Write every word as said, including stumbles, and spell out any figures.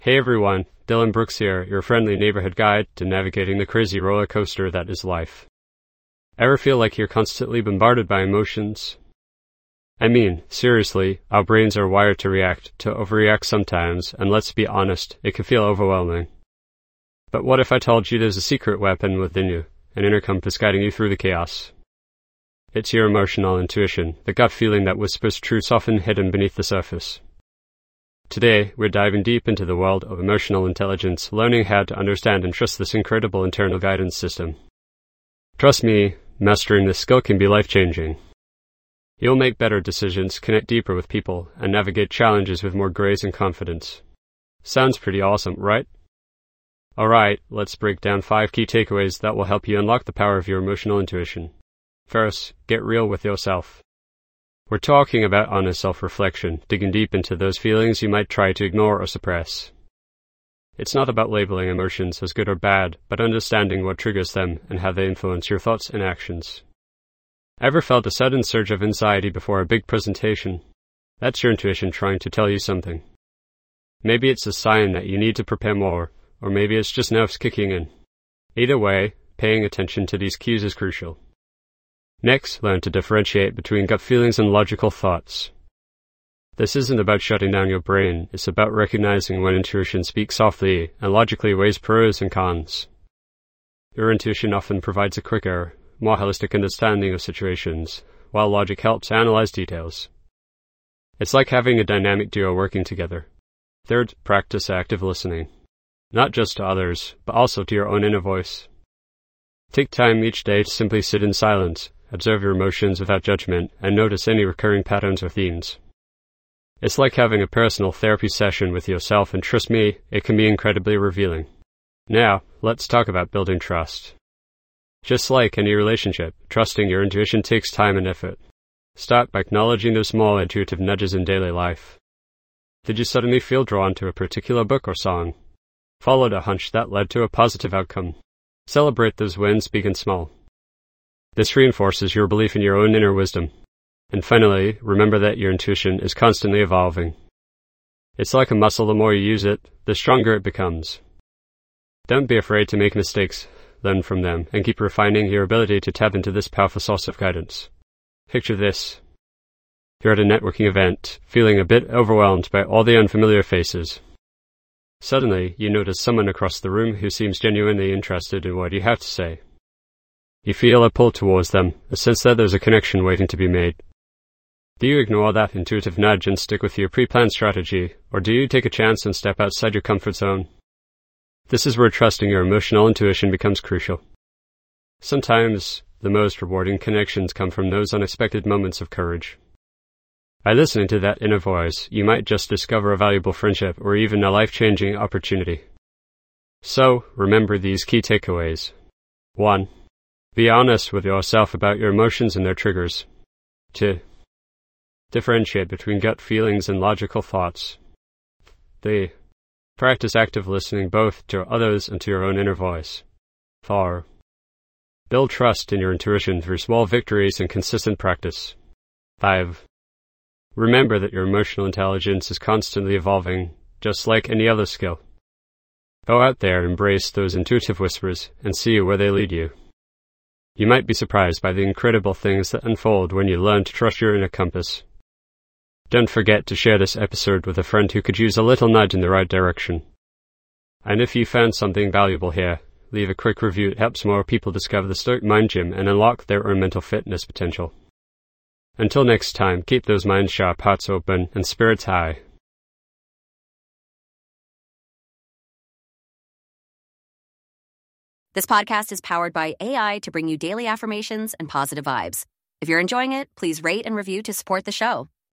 Hey everyone, Dylan Brooks here, your friendly neighborhood guide to navigating the crazy roller coaster that is life. Ever feel like you're constantly bombarded by emotions? I mean, seriously, our brains are wired to react, to overreact sometimes, and let's be honest, it can feel overwhelming. But what if I told you there's a secret weapon within you, an inner compass guiding you through the chaos? It's your emotional intuition, the gut feeling that whispers truths often hidden beneath the surface. Today, we're diving deep into the world of emotional intelligence, learning how to understand and trust this incredible internal guidance system. Trust me, mastering this skill can be life-changing. You'll make better decisions, connect deeper with people, and navigate challenges with more grace and confidence. Sounds pretty awesome, right? Alright, let's break down five key takeaways that will help you unlock the power of your emotional intuition. First, get real with yourself. We're talking about honest self-reflection, digging deep into those feelings you might try to ignore or suppress. It's not about labeling emotions as good or bad, but understanding what triggers them and how they influence your thoughts and actions. Ever felt a sudden surge of anxiety before a big presentation? That's your intuition trying to tell you something. Maybe it's a sign that you need to prepare more, or maybe it's just nerves kicking in. Either way, paying attention to these cues is crucial. Next, learn to differentiate between gut feelings and logical thoughts. This isn't about shutting down your brain, it's about recognizing when intuition speaks softly and logically weighs pros and cons. Your intuition often provides a quicker, more holistic understanding of situations, while logic helps analyze details. It's like having a dynamic duo working together. Third, practice active listening. Not just to others, but also to your own inner voice. Take time each day to simply sit in silence, observe your emotions without judgment, and notice any recurring patterns or themes. It's like having a personal therapy session with yourself, and trust me, it can be incredibly revealing. Now, let's talk about building trust. Just like any relationship, trusting your intuition takes time and effort. Start by acknowledging those small intuitive nudges in daily life. Did you suddenly feel drawn to a particular book or song? Followed a hunch that led to a positive outcome? Celebrate those wins, big and small. This reinforces your belief in your own inner wisdom. And finally, remember that your intuition is constantly evolving. It's like a muscle, the more you use it, the stronger it becomes. Don't be afraid to make mistakes, learn from them, and keep refining your ability to tap into this powerful source of guidance. Picture this. You're at a networking event, feeling a bit overwhelmed by all the unfamiliar faces. Suddenly, you notice someone across the room who seems genuinely interested in what you have to say. You feel a pull towards them, a sense that there's a connection waiting to be made. Do you ignore that intuitive nudge and stick with your pre-planned strategy, or do you take a chance and step outside your comfort zone? This is where trusting your emotional intuition becomes crucial. Sometimes, the most rewarding connections come from those unexpected moments of courage. By listening to that inner voice, you might just discover a valuable friendship or even a life-changing opportunity. So, remember these key takeaways. one. Be honest with yourself about your emotions and their triggers. two. Differentiate between gut feelings and logical thoughts. three. Practice active listening both to others and to your own inner voice. four. Build trust in your intuition through small victories and consistent practice. five. Remember that your emotional intelligence is constantly evolving, just like any other skill. Go out there, embrace those intuitive whispers, and see where they lead you. You might be surprised by the incredible things that unfold when you learn to trust your inner compass. Don't forget to share this episode with a friend who could use a little nudge in the right direction. And if you found something valuable here, leave a quick review. It helps more people discover the Stoic Mind Gym and unlock their own mental fitness potential. Until next time, keep those minds sharp, hearts open, and spirits high. This podcast is powered by A I to bring you daily affirmations and positive vibes. If you're enjoying it, please rate and review to support the show.